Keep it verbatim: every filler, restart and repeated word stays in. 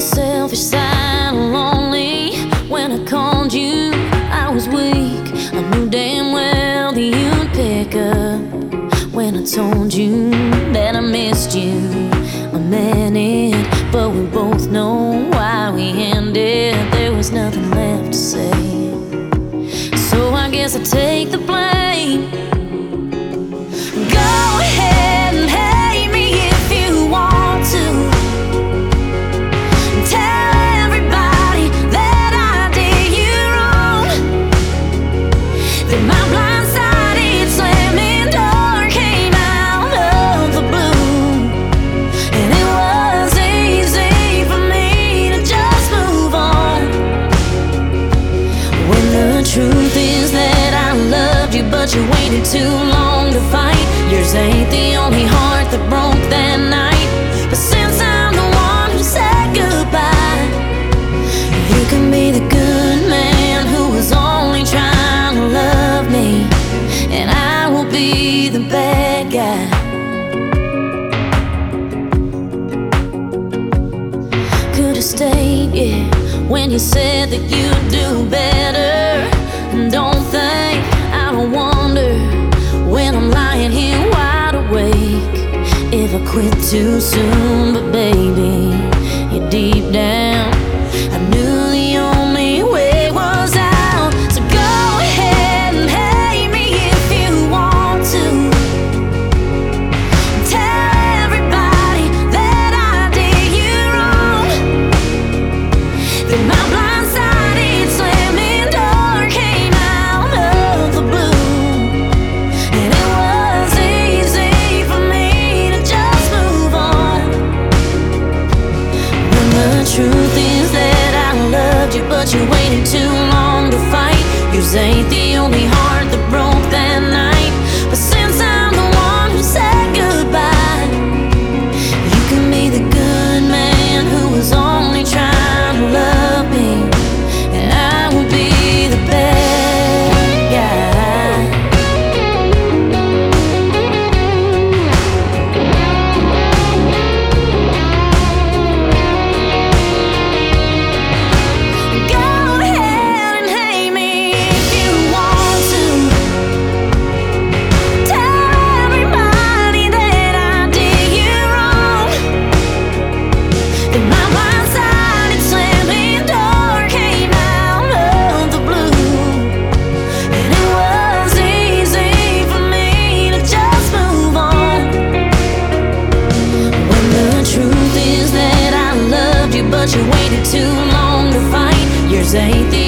selfish side lonely. When I called you, I was weak. I knew damn well that you'd pick up. When I told you that I missed you, I meant it. But we both know why we ended. There was nothing left to say, so I guess I take the blame. Go ahead and hate me if you want to. Tell everybody that I did you wrong, that my blindsided slamming door came out of the blue, and it was easy for me to just move on, when the truth is that I loved you, but you waited too long to fight. Yours ain't the only heart that broke that night, but since I'm the one who said goodbye, you can be the good man who was only trying to love me, and I will be the bad guy. Could've stayed, yeah, when you said that you'd do better. Don't think I don't wonder when I'm lying here wide awake, if I quit too soon. But baby, you're deep down, I knew the only way was out. So go ahead and hate me if you want to. Tell everybody that I did you wrong, that my blindsided slamming door came out of the blue, and it was easy for me to just move on, when the truth is that I loved you, but you waited too long to fight. Yours ain't the only heart that broke that night, but since I'm the one who said goodbye, you can be the good man who was only trying to love me, and I will be the bad guy. Go ahead and hate me if you want to. Tell everybody that I did you wrong, that my blindsided slamming door came out of the blue, and it was easy for me to just move on, when the truth is that I loved you, but you waited too long to fight. Yours ain't the